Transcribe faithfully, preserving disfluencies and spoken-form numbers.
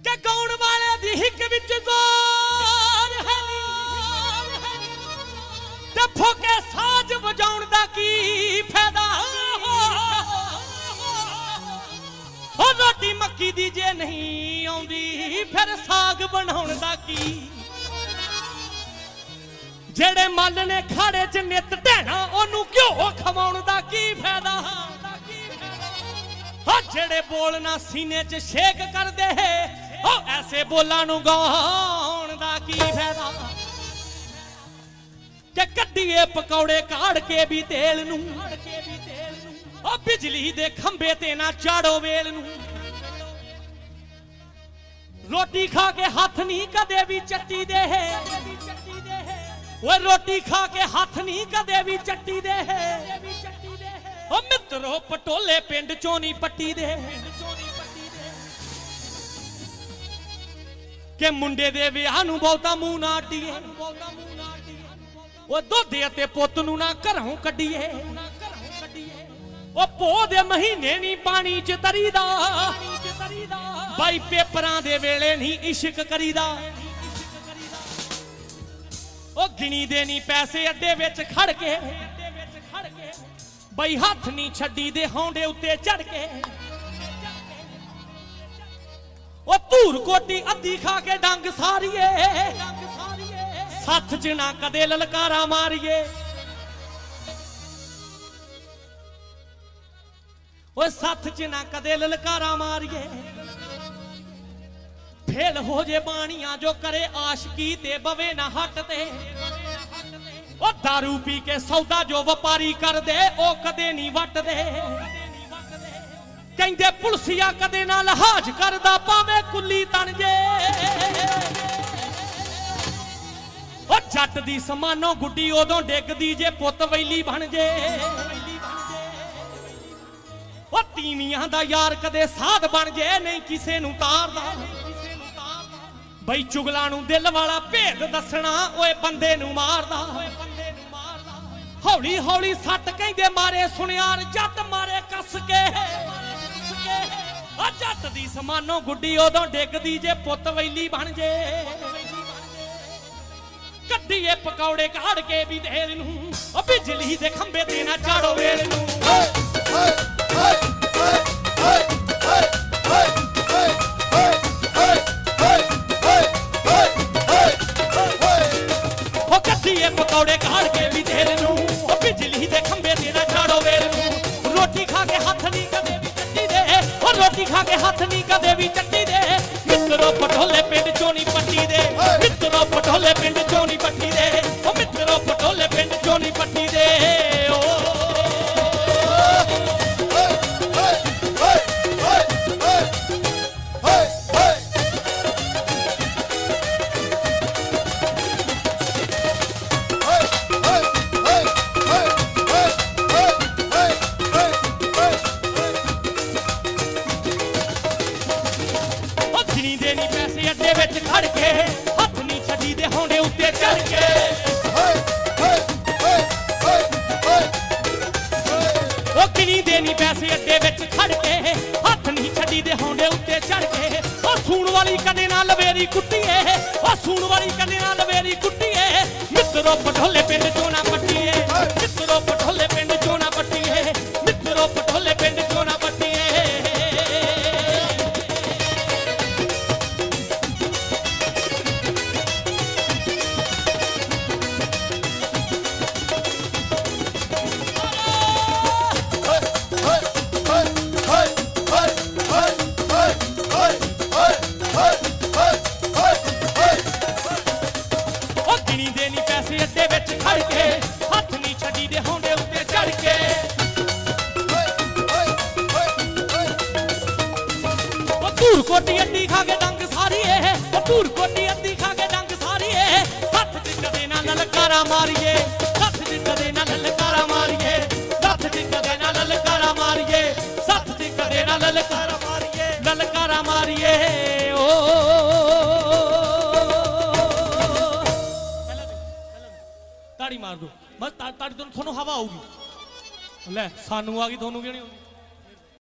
कि गाउण वाले दी हिक विच जोर है ते फोके साज वजाउण दा की फायदा ओ रोटी मक्की दी जे नहीं आउंदी फिर साग बनाउण दा की जेड़े मल ने खाड़े च नित ढैना ओनू घ्यो खवाउण दा की फायदा जेड़े बोलना सीने च शेक कर दे ओ ऐसे बोलां नू गाउण दा की फायदा के कड्डीए पकौड़े काड़ के भी तेल नू ओ बिजली दे खंबे ते ना चाड़ो वेल नू रोटी खा के हाथ नहीं कदे भी चट्टी दे वो रोटी खा के हाथ नहीं कदे भी चट्टी दे ओ मित्रो पटोले पिंड चोनी पट्टी दे के मुंडे दे विआह नू बहुता मुंह ना अड्डीए ओ दोधे अते पुत्त नू ना घरों कड्डीए ओ पो दे महीने नी पानी च तरीदा भाई पेपरां दे वेले नहीं इश्क करीदा ओ गिनी दे नी पैसे अड्डे विच खड़ के भाई हाथ नहीं छड्डी दे हौंडे उत्ते चढ़ के ओ धूर कोटी अद्धी खा के डंग सारिए सथ च ना कदे ललकारा मारिए ओ सथ च ना कदे ललकारा मारिए फेल हो जे बाणियां जो करे आशिकी ते बवे ना हट ते ओ दारू पी के सौदा जो व्यापारी कर दे ओ कदे नहीं वट दे कहंदे पुलसिया कदे ना लिहाज करदा पावे कुली तन जे ओ जट दी समानो गुड्डी ओदों डिगदी जे पुत वैली बन जे ओ तीवियां दा यार कदे साध बन जे नहीं किसे नू तारदा भाई चुगला नू दिल वाला भेद दसना ओए बंदे नू मारदा हौली हौली सट कहंदे मारे सुनियार जट मारे कस के आ जट दी समानो गुड्डी ओदों डिगदी जे पुत वैली बन जे कड्डीए पकौड़े काड़ के भी देल नू ओ बिजली दे खंबे ते ना चाड़ो वेल नू ओ कड्डीए पकौड़े काड़ के भी देल नू ओ बिजली दे खंबे ते ना चाड़ो वेल नू रोटी खा के हाथ नहीं कदे भी चट्टी दे ओ रोटी खा के हाथ नहीं कदे भी चट्टी दे मित्रो पटोले पिंड चोनी पट्टी दे मित्रो पटोले पिंड चोनी पट्टी दे ओ मित्रो पटोले पिंड चोनी पट्टी दे ओ पैसे अड्डे विच खड़ के हाथ नहीं छड्डी दे हौंडे उत्ते चढ़ के ओ सूण वाली कदे ना लवेरी कुट्टीए ओ सूण वाली कदे ना लवेरी कुट्टीए मित्रो पटोले पिंड चोना पट्टीए मित्रो पटोले पिंड चोना पट्टीए मित्रो पटोले पिंड चोना पट्टीए धूर कोटी अद्धी खा के डंग सारी है धूर कोटी अद्धी खा के डंग सारी है सथ च कदे ना ललकारा मारिए सथ च कदे ना ललकारा मारिए सथ च कदे ना ललकारा मारिए सथ च कदे ना ललकारा मारिए ललकारा मारिए ओ ताड़ी मार दो बस ताड़ी तो थोनों हवा आऊगी ले सानू आ गई थोनों क्यों नहीं आउगी